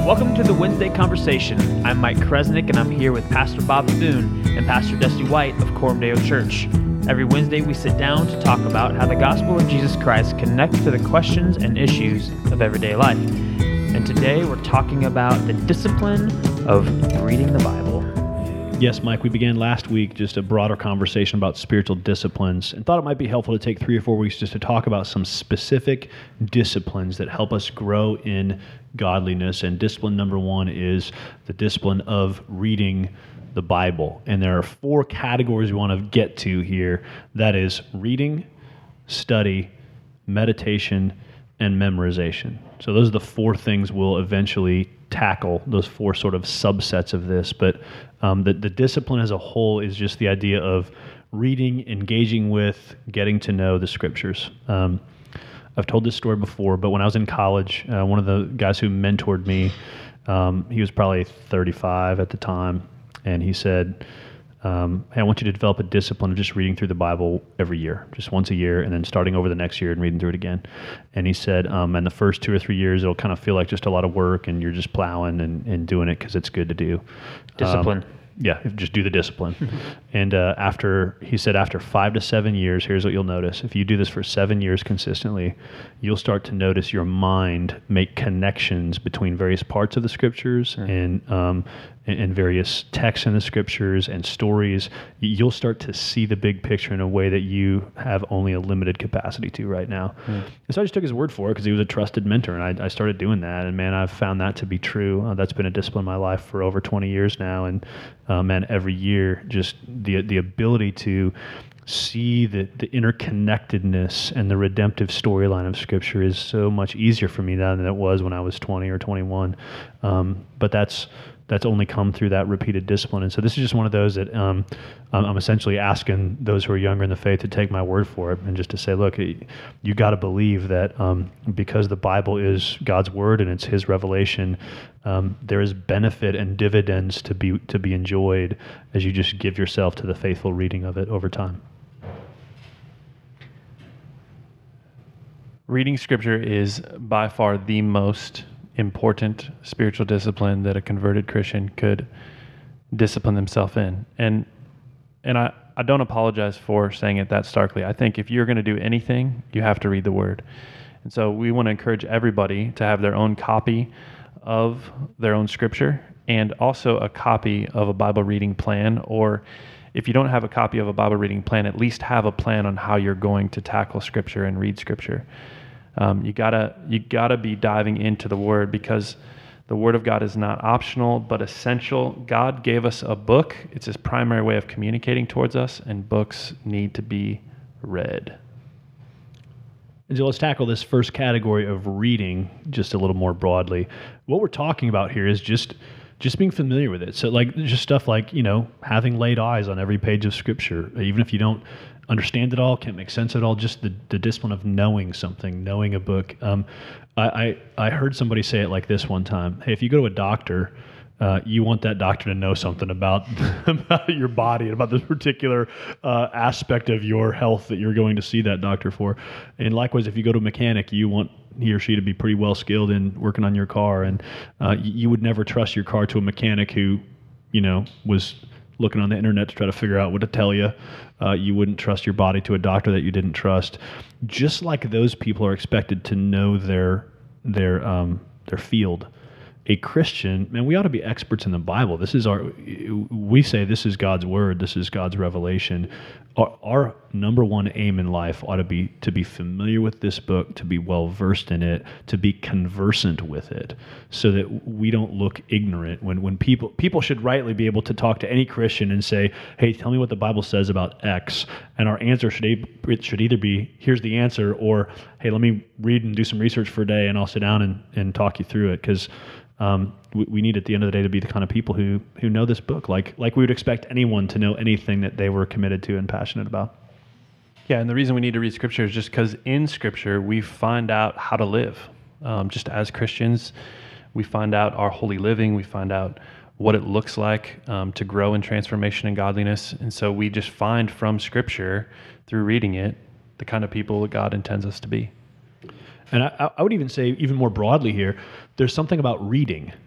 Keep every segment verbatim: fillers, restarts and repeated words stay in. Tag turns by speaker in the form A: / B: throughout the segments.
A: Welcome to the Wednesday Conversation. I'm Mike Kresnick, and I'm here with Pastor Bob Thune and Pastor Dusty White of Coram Deo Church. Every Wednesday, we sit down to talk about how the gospel of Jesus Christ connects to the questions and issues of everyday life. And today, we're talking about the discipline of reading the Bible.
B: Yes, Mike, we began last week just a broader conversation about spiritual disciplines and thought it might be helpful to take three or four weeks just to talk about some specific disciplines that help us grow in godliness. And discipline number one is the discipline of reading the Bible. And there are four categories we want to get to here. That is reading, study, meditation, and memorization. So those are the four things we'll eventually tackle, those four sort of subsets of this. But um, the, the discipline as a whole is just the idea of reading, engaging with, getting to know the scriptures. Um, I've told this story before, but when I was in college, uh, one of the guys who mentored me, um, he was probably thirty-five at the time, and he said, um, hey, I want you to develop a discipline of just reading through the Bible every year, just once a year, and then starting over the next year and reading through it again. And he said, um, in the first two or three years, it'll kind of feel like just a lot of work, and you're just plowing and, and doing it because it's good to do.
A: Discipline.
B: Um, yeah, just do the discipline. And uh, after, he said, after five to seven years, here's what you'll notice. If you do this for seven years consistently, you'll start to notice your mind make connections between various parts of the scriptures mm. and um, and various texts in the scriptures and stories. You'll start to see the big picture in a way that you have only a limited capacity to right now. Mm. And so I just took his word for it because he was a trusted mentor, and I, I started doing that. And man, I've found that to be true. Uh, that's been a discipline in my life for over twenty years now. And uh, man, every year, just the the ability to see the, the interconnectedness and the redemptive storyline of Scripture is so much easier for me now than it was when I was twenty or twenty-one. Um, but that's that's only come through that repeated discipline. And so this is just one of those that um, I'm, I'm essentially asking those who are younger in the faith to take my word for it and just to say, look, you got to believe that um, because the Bible is God's word and it's His revelation, um, there is benefit and dividends to be to be enjoyed as you just give yourself to the faithful reading of it over time.
C: Reading Scripture is by far the most important spiritual discipline that a converted Christian could discipline themselves in. And and I, I don't apologize for saying it that starkly. I think if you're going to do anything, you have to read the Word. And so we want to encourage everybody to have their own copy of their own Scripture and also a copy of a Bible reading plan, or if you don't have a copy of a Bible reading plan, at least have a plan on how you're going to tackle Scripture and read Scripture. Um, you gotta you gotta be diving into the Word because the Word of God is not optional but essential. God gave us a book; it's His primary way of communicating towards us, and books need to be read.
B: And so let's tackle this first category of reading just a little more broadly. What we're talking about here is just just being familiar with it. So like just stuff like, you know, having laid eyes on every page of Scripture, even if you don't understand it all, can't make sense of it all, just the, the discipline of knowing something, knowing a book. Um, I, I, I heard somebody say it like this one time. Hey, if you go to a doctor, uh, you want that doctor to know something about, about your body and about this particular uh, aspect of your health that you're going to see that doctor for. And likewise, if you go to a mechanic, you want he or she to be pretty well skilled in working on your car. And uh, you, you would never trust your car to a mechanic who, you know, was looking on the internet to try to figure out what to tell you. Uh, you wouldn't trust your body to a doctor that you didn't trust. Just like those people are expected to know their their um, their field. A Christian, man, we ought to be experts in the Bible. This is our, we say this is God's word, this is God's revelation. Our, our number one aim in life ought to be to be familiar with this book, to be well versed in it, to be conversant with it, so that we don't look ignorant when, when people people should rightly be able to talk to any Christian and say, hey, tell me what the Bible says about X. And our answer should it should either be, here's the answer, or hey, let me read and do some research for a day and I'll sit down and, and talk you through it. Because Um, we, we need at the end of the day to be the kind of people who who know this book, like like we would expect anyone to know anything that they were committed to and passionate about.
C: Yeah, and the reason we need to read Scripture is just because in Scripture we find out how to live. Um, just as Christians, we find out our holy living, we find out what it looks like um, to grow in transformation and godliness. And so we just find from Scripture, through reading it, the kind of people that God intends us to be.
B: And I, I would even say, even more broadly here, there's something about reading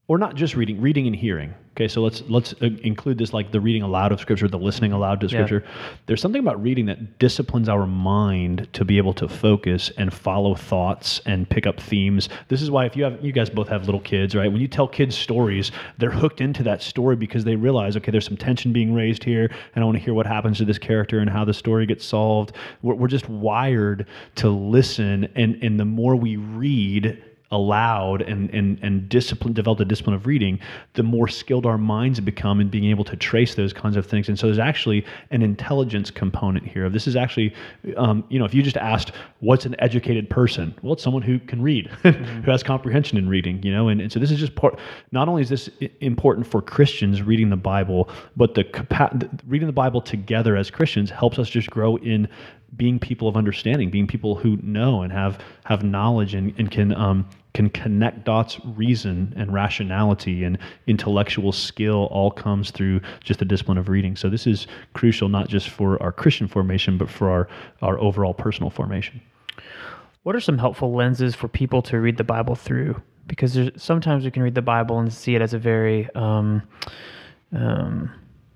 B: or not just reading, reading and hearing. Okay, so let's let's uh, include this, like the reading aloud of Scripture, the listening aloud to Scripture. Yeah. There's something about reading that disciplines our mind to be able to focus and follow thoughts and pick up themes. This is why if you have, you guys both have little kids, right? When you tell kids stories, they're hooked into that story because they realize, okay, there's some tension being raised here, and I want to hear what happens to this character and how the story gets solved. We're, we're just wired to listen, and and the more we read aloud and and and discipline, develop the discipline of reading, the more skilled our minds become in being able to trace those kinds of things. And so there's actually an intelligence component here. This is actually, um, you know, if you just asked, what's an educated person? Well, it's someone who can read, mm-hmm. who has comprehension in reading, you know. And, and so this is just part, not only is this important for Christians reading the Bible, but the, capa- the reading the Bible together as Christians helps us just grow in being people of understanding, being people who know and have have knowledge and, and can um, can connect dots. Reason and rationality and intellectual skill all comes through just the discipline of reading. So this is crucial not just for our Christian formation, but for our, our overall personal formation.
A: What are some helpful lenses for people to read the Bible through? Because there's, sometimes we can read the Bible and see it as a very um, um,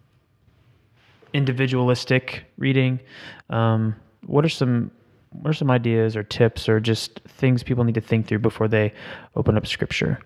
A: individualistic reading. Um, what are some what are some ideas or tips or just things people need to think through before they open up Scripture?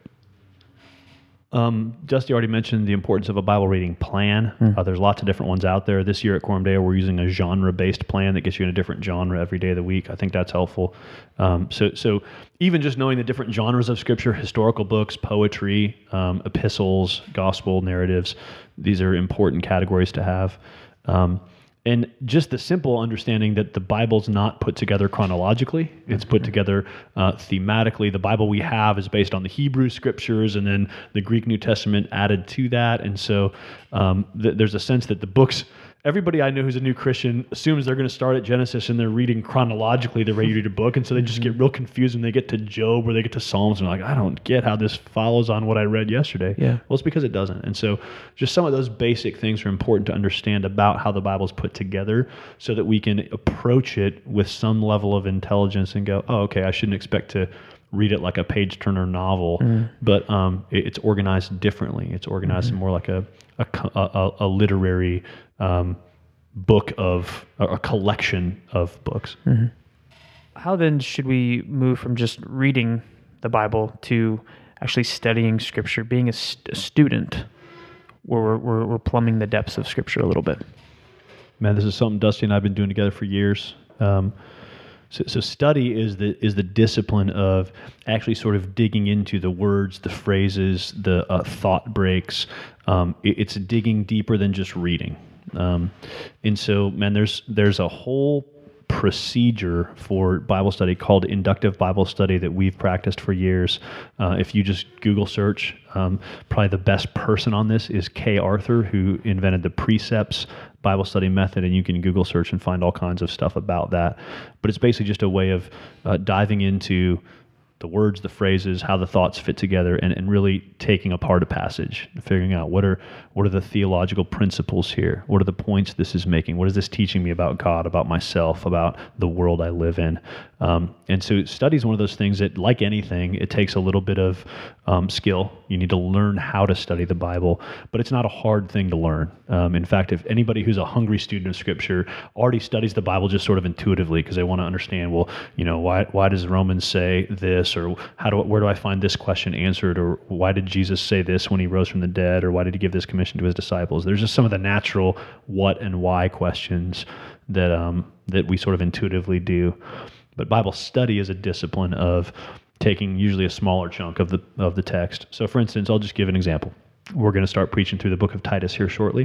B: Um, Dusty already mentioned the importance of a Bible reading plan.
A: Mm.
B: Uh, there's lots of different ones out there. This year at Coram Deo, we're using a genre-based plan that gets you in a different genre every day of the week. I think that's helpful. Um, so, so even just knowing the different genres of Scripture, historical books, poetry, um, epistles, gospel narratives, these are important categories to have. Um, And just the simple understanding that the Bible's not put together chronologically. It's put together uh, thematically. The Bible we have is based on the Hebrew Scriptures and then the Greek New Testament added to that. And so um, th- there's a sense that the books, everybody I know who's a new Christian assumes they're going to start at Genesis and they're reading chronologically the way you read a book. And so they just get real confused when they get to Job or they get to Psalms and they're like, I don't get how this follows on what I read yesterday.
A: Yeah.
B: Well, it's because it doesn't. And so just some of those basic things are important to understand about how the Bible's put together so that we can approach it with some level of intelligence and go, oh, okay, I shouldn't expect to read it like a page-turner novel, mm. but um, it, it's organized differently. It's organized mm-hmm. more like a a, a, a literary um, book of, a collection of books.
A: Mm-hmm. How then should we move from just reading the Bible to actually studying Scripture, being a, st- a student, where we're, we're, we're plumbing the depths of Scripture a little bit?
B: Man, this is something Dusty and I have been doing together for years. Um, So, so study is the is the discipline of actually sort of digging into the words, the phrases, the uh, thought breaks. Um, it, it's digging deeper than just reading. Um, and so, man, there's there's a whole procedure for Bible study called inductive Bible study that we've practiced for years. Uh, if you just Google search, um, probably the best person on this is Kay Arthur, who invented the Precepts Bible study method, and you can Google search and find all kinds of stuff about that. But it's basically just a way of uh, diving into the words, the phrases, how the thoughts fit together, and, and really taking apart a passage, figuring out what are what are the theological principles here? What are the points this is making? What is this teaching me about God, about myself, about the world I live in? Um, and so study is one of those things that, like anything, it takes a little bit of um, skill. You need to learn how to study the Bible, but it's not a hard thing to learn. Um, in fact, if anybody who's a hungry student of Scripture already studies the Bible just sort of intuitively because they want to understand, well, you know, why why does Romans say this, or how do where do I find this question answered, or why did Jesus say this when he rose from the dead, or why did he give this commission to his disciples? There's just some of the natural what and why questions that um, that we sort of intuitively do. But Bible study is a discipline of taking usually a smaller chunk of the of the text. So, for instance, I'll just give an example. We're going to start preaching through the book of Titus here shortly.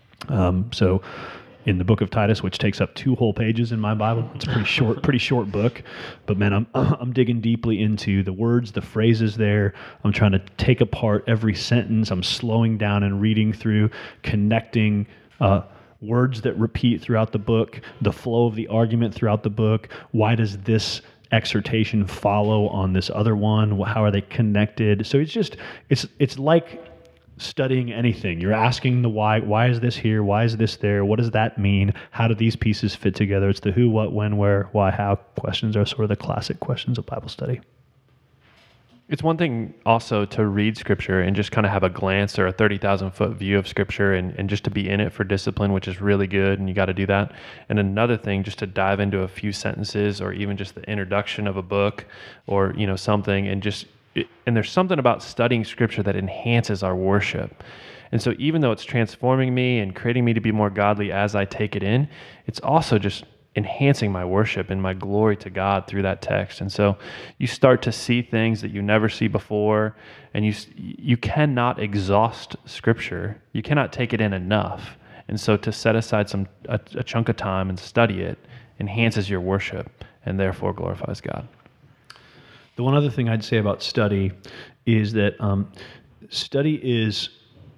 B: Um, so, in the book of Titus, which takes up two whole pages in my Bible, it's a pretty short, pretty short book. But man, I'm I'm digging deeply into the words, the phrases there. I'm trying to take apart every sentence. I'm slowing down and reading through, connecting Uh, words that repeat throughout the book, the flow of the argument throughout the book. Why does this exhortation follow on this other one? How are they connected? So it's just, it's it's like studying anything. You're asking the why. Why is this here? Why is this there? What does that mean? How do these pieces fit together? It's the who, what, when, where, why, how questions are sort of the classic questions of Bible study.
C: It's one thing also to read Scripture and just kind of have a glance or a thirty thousand foot view of Scripture and, and just to be in it for discipline, which is really good, and you got to do that. And another thing, just to dive into a few sentences or even just the introduction of a book or, you know, something, and just, and there's something about studying Scripture that enhances our worship. And so even though it's transforming me and creating me to be more godly as I take it in, it's also just enhancing my worship and my glory to God through that text. And so you start to see things that you never see before, and you you cannot exhaust Scripture. You cannot take it in enough. And so to set aside some a, a chunk of time and study it enhances your worship and therefore glorifies God.
B: The one other thing I'd say about study is that um, study is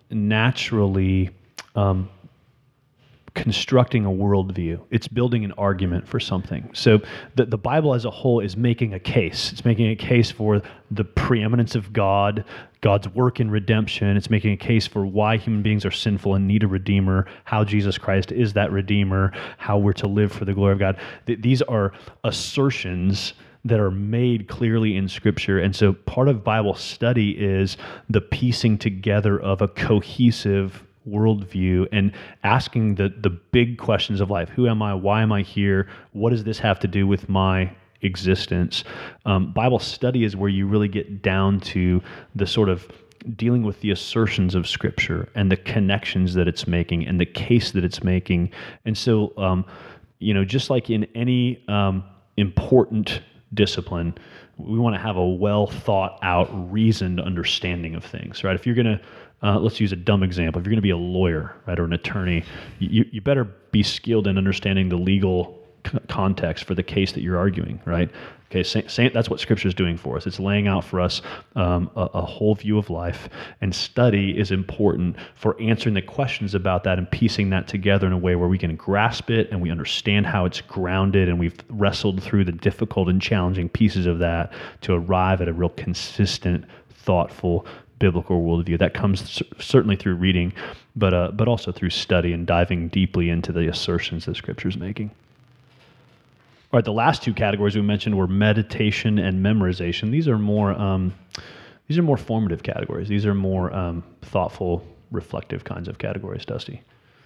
B: naturally um, constructing a worldview. It's building an argument for something. So the, the Bible as a whole is making a case. It's making a case for the preeminence of God, God's work in redemption. It's making a case for why human beings are sinful and need a Redeemer, how Jesus Christ is that Redeemer, how we're to live for the glory of God. Th- these are assertions that are made clearly in Scripture. And so part of Bible study is the piecing together of a cohesive worldview and asking the the big questions of life. Who am I? Why am I here? What does this have to do with my existence? Um, Bible study is where you really get down to the sort of dealing with the assertions of Scripture and the connections that it's making and the case that it's making. And so, um, you know, just like in any um, important discipline, we want to have a well thought out, reasoned understanding of things, right? If you're going to, uh, let's use a dumb example. If you're going to be a lawyer, right, or an attorney, you, you better be skilled in understanding the legal c- context for the case that you're arguing, right? Okay, say, say, that's what Scripture is doing for us. It's laying out for us um, a, a whole view of life, and study is important for answering the questions about that and piecing that together in a way where we can grasp it and we understand how it's grounded, and we've wrestled through the difficult and challenging pieces of that to arrive at a real consistent, thoughtful, biblical worldview. That comes c- certainly through reading, but uh, but also through study and diving deeply into the assertions that Scripture is making. All right, the last two categories we mentioned were meditation and memorization. These are more um, these are more formative categories. These are more um, thoughtful, reflective kinds of categories, Dusty.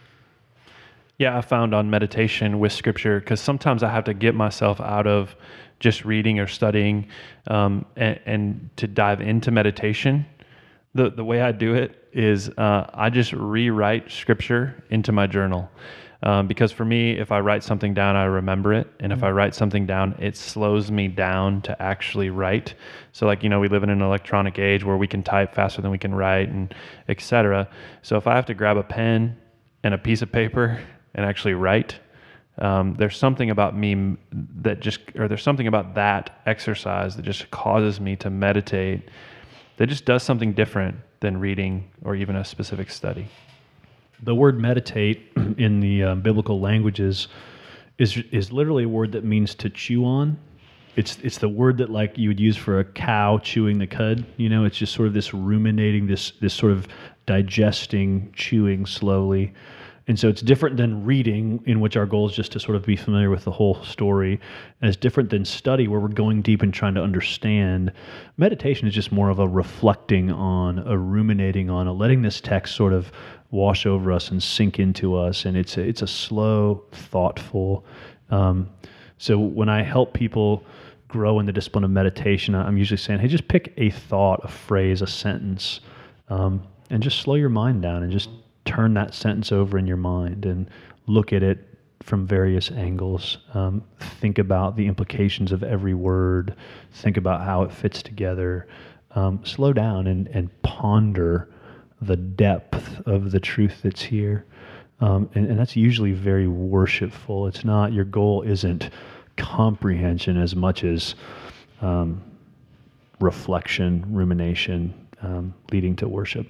C: Yeah, I found on meditation with Scripture, because sometimes I have to get myself out of just reading or studying um, and, and to dive into meditation. The the way I do it is uh, I just rewrite Scripture into my journal. Um, because for me, if I write something down, I remember it. And if I write something down, it slows me down to actually write. So like, you know, we live in an electronic age where we can type faster than we can write, and et cetera. So if I have to grab a pen and a piece of paper and actually write, um, there's something about me that just, or there's something about that exercise that just causes me to meditate, that just does something different than reading or even a specific study.
B: The word meditate in the uh, biblical languages is is literally a word that means to chew on. It's it's the word that like you would use for a cow chewing the cud. You know, it's just sort of this ruminating, this this sort of digesting, chewing slowly. And so it's different than reading, in which our goal is just to sort of be familiar with the whole story. And it's different than study, where we're going deep and trying to understand. Meditation is just more of a reflecting on, a ruminating on, a letting this text sort of wash over us and sink into us. And it's a, it's a slow, thoughtful. Um, so when I help people grow in the discipline of meditation, I'm usually saying, hey, just pick a thought, a phrase, a sentence, um, and just slow your mind down and just turn that sentence over in your mind and look at it from various angles. Um, think about the implications of every word. Think about how it fits together. Um, slow down and, and ponder the depth of the truth that's here. Um, and, and that's usually very worshipful. It's not, your goal isn't comprehension as much as um, reflection, rumination, um, leading to worship.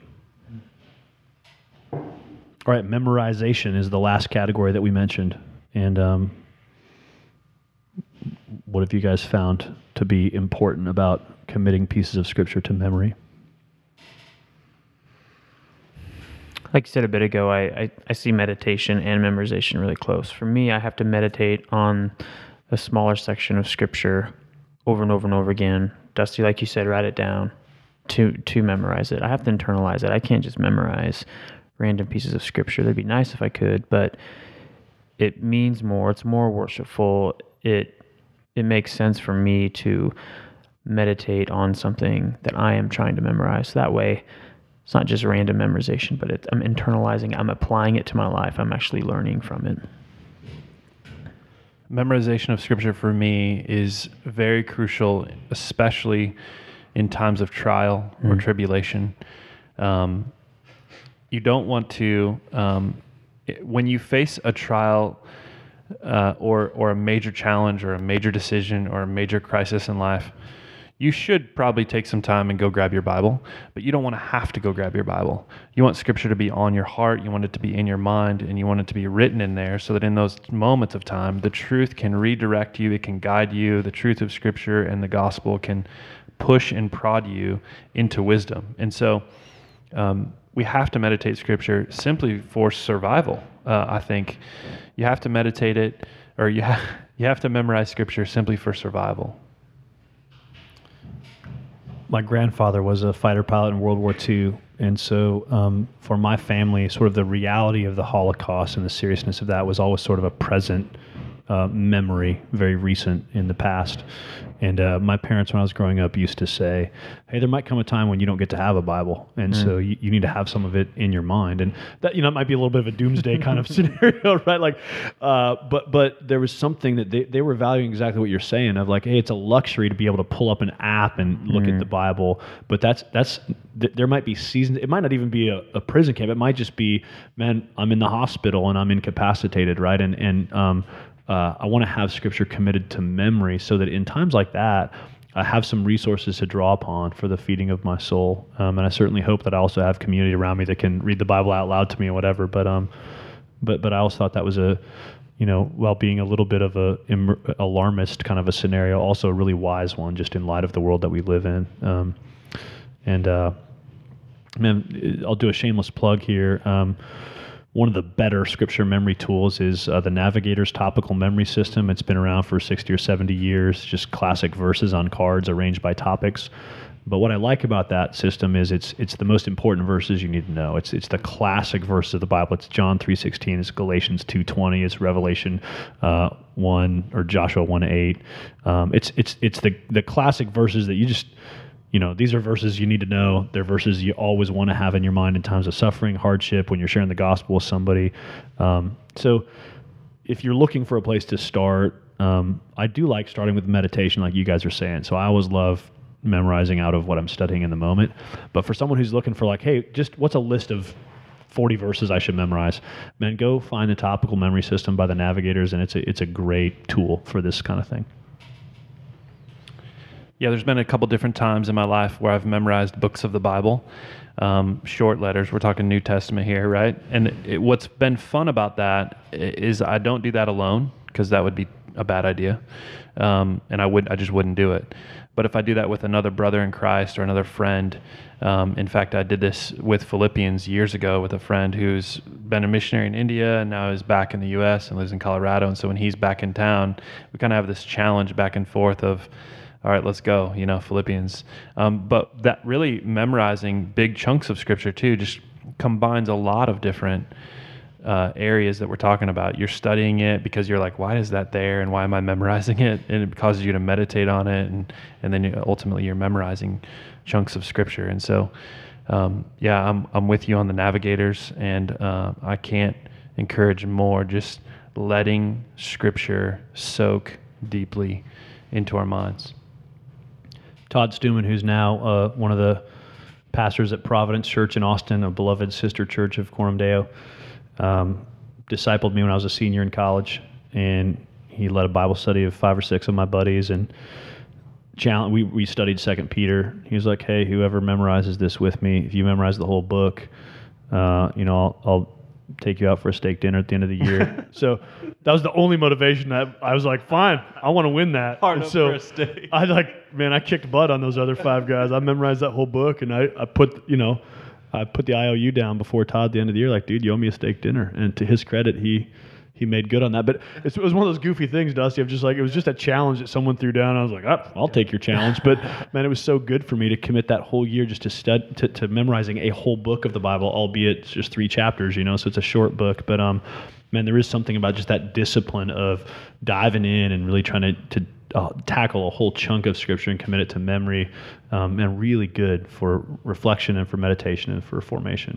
B: All right, memorization is the last category that we mentioned. And um, what have you guys found to be important about committing pieces of Scripture to memory?
A: Like you said a bit ago, I, I, I see meditation and memorization really close. For me, I have to meditate on a smaller section of Scripture over and over and over again. Dusty, like you said, write it down to to memorize it. I have to internalize it. I can't just memorize random pieces of scripture. That'd be nice if I could, but it means more. It's more worshipful. It it makes sense for me to meditate on something that I am trying to memorize. That way, it's not just random memorization, but it, I'm internalizing. I'm applying it to my life. I'm actually learning from it.
C: Memorization of scripture for me is very crucial, especially in times of trial or mm. tribulation. Um, you don't want to, um, when you face a trial uh, or or a major challenge or a major decision or a major crisis in life, you should probably take some time and go grab your Bible, but you don't want to have to go grab your Bible. You want scripture to be on your heart, you want it to be in your mind, and you want it to be written in there so that in those moments of time, the truth can redirect you, it can guide you, the truth of scripture and the gospel can push and prod you into wisdom. And so um, we have to meditate scripture simply for survival. Uh, I think you have to meditate it, or you have, you have to memorize scripture simply for survival.
B: My grandfather was a fighter pilot in World War Two, and so um, for my family, sort of the reality of the Holocaust and the seriousness of that was always sort of a present uh, memory, very recent in the past. And uh, my parents, when I was growing up, used to say, hey, there might come a time when you don't get to have a Bible, and mm. so you, you need to have some of it in your mind. And that, you know, it might be a little bit of a doomsday kind of scenario, right? Like, uh, but but there was something that they, they were valuing exactly what you're saying of like, hey, it's a luxury to be able to pull up an app and look mm. at the Bible. But that's that's th- there might be seasons. It might not even be a, a prison camp. It might just be, man, I'm in the hospital and I'm incapacitated, right? And and um, uh, I want to have scripture committed to memory so that in times like that, I have some resources to draw upon for the feeding of my soul. Um, and I certainly hope that I also have community around me that can read the Bible out loud to me or whatever. But um, but but I also thought that was a, you know, while being a little bit of a im- alarmist kind of a scenario, also a really wise one just in light of the world that we live in. Um, and uh, man, I'll do a shameless plug here. Um, One of the better scripture memory tools is uh, the Navigator's topical memory system. It's been around for sixty or seventy years, just classic verses on cards arranged by topics. But what I like about that system is it's it's the most important verses you need to know. It's it's the classic verses of the Bible. It's John three sixteen, it's Galatians two twenty, it's Revelation uh, one or Joshua one eight. Um, it's it's it's the the classic verses that you just, you know, these are verses you need to know. They're verses you always want to have in your mind in times of suffering, hardship, when you're sharing the gospel with somebody. Um, so if you're looking for a place to start, um, I do like starting with meditation like you guys are saying. So I always love memorizing out of what I'm studying in the moment. But for someone who's looking for like, hey, just what's a list of forty verses I should memorize, man, go find the topical memory system by the Navigators, and it's a, it's a great tool for this kind of thing.
C: Yeah, there's been a couple different times in my life where I've memorized books of the Bible, um, short letters. We're talking New Testament here, right? And it, what's been fun about that is I don't do that alone because that would be a bad idea, um, and I would I just wouldn't do it. But if I do that with another brother in Christ or another friend, um, in fact, I did this with Philippians years ago with a friend who's been a missionary in India and now is back in the U S and lives in Colorado. And so when he's back in town, we kind of have this challenge back and forth of, all right, let's go, you know, Philippians. Um, but that really memorizing big chunks of scripture too just combines a lot of different uh, areas that we're talking about. You're studying it because you're like, why is that there? And why am I memorizing it? And it causes you to meditate on it. And, and then you, ultimately you're memorizing chunks of scripture. And so, um, yeah, I'm, I'm with you on the Navigators, and uh, I can't encourage more just letting scripture soak deeply into our minds.
B: Todd Stuman, who's now uh, one of the pastors at Providence Church in Austin, a beloved sister church of Coram Deo, um, discipled me when I was a senior in college, and he led a Bible study of five or six of my buddies, and challenge, we, we studied Second Peter. He was like, hey, whoever memorizes this with me, if you memorize the whole book, uh, you know, I'll, I'll take you out for a steak dinner at the end of the year. So that was the only motivation that I was like, fine, I want to win that.
C: Hard
B: and
C: up
B: so
C: for a steak.
B: I like, man, I kicked butt on those other five guys. I memorized that whole book, and I, I put, you know, I put the I O U down before Todd at the end of the year, like, dude, you owe me a steak dinner. And to his credit, he he made good on that. But it was one of those goofy things, Dusty, of just like, it was just a challenge that someone threw down. I was like, oh, I'll take your challenge. But man, it was so good for me to commit that whole year just to stud to, to memorizing a whole book of the Bible, albeit it's just three chapters, you know, so it's a short book. But um, man, there is something about just that discipline of diving in and really trying to, to uh, tackle a whole chunk of Scripture and commit it to memory, um, and really good for reflection and for meditation and for formation.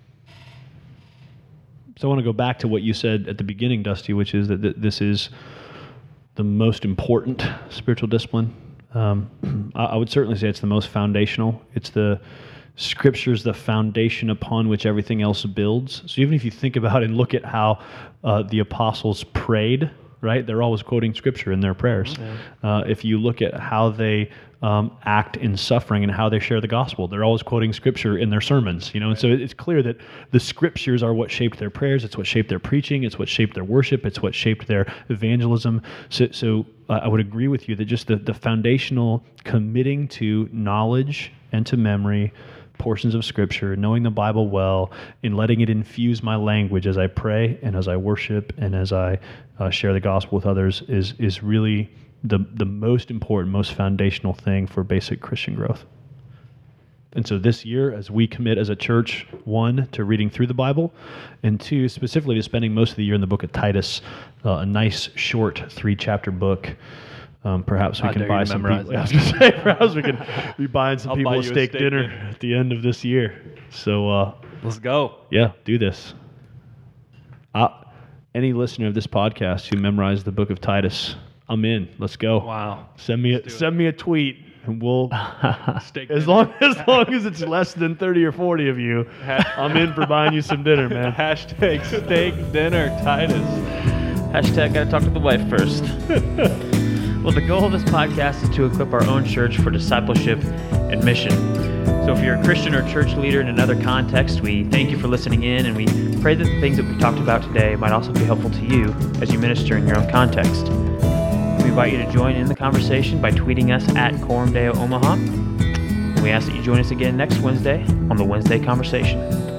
B: So I want to go back to what you said at the beginning, Dusty, which is that th- this is the most important spiritual discipline. Um, I, I would certainly say it's the most foundational. It's the Scripture's the foundation upon which everything else builds. So even if you think about and look at how uh, the apostles prayed, right? They're always quoting Scripture in their prayers. Yeah. Uh, if you look at how they um, act in suffering and how they share the gospel, they're always quoting Scripture in their sermons. You know, and so it's clear that the Scriptures are what shaped their prayers. It's what shaped their preaching. It's what shaped their worship. It's what shaped their evangelism. So, so uh, I would agree with you that just the, the foundational committing to knowledge and to memory, portions of Scripture, knowing the Bible well, and letting it infuse my language as I pray and as I worship and as I uh, share the gospel with others is is really the the most important, most foundational thing for basic Christian growth. And so this year, as we commit as a church, one, to reading through the Bible, and two, specifically to spending most of the year in the book of Titus, uh, a nice, short, three-chapter book. Um, perhaps we
C: I
B: can
C: dare
B: buy
C: you to
B: some
C: memorize
B: people. I was gonna say, perhaps we can be buying some
C: I'll
B: people
C: buy
B: a
C: you a
B: steak,
C: steak
B: dinner,
C: dinner.
B: at the end of this year. So, uh,
C: Let's go.
B: yeah, do this. Uh, any listener of this podcast who memorized the book of Titus, I'm in. Let's go.
C: Wow.
B: Send me a, send me a tweet, and we'll
C: Steak
B: as
C: dinner.
B: long as long as it's less than thirty or forty of you, I'm in for buying you some dinner, man.
C: Hashtag steak dinner Titus.
A: Hashtag gotta talk to the wife first. Well, the goal of this podcast is to equip our own church for discipleship and mission. So if you're a Christian or church leader in another context, we thank you for listening in, and we pray that the things that we've talked about today might also be helpful to you as you minister in your own context. We invite you to join in the conversation by tweeting us at Coram Deo Omaha. And we ask that you join us again next Wednesday on the Wednesday Conversation.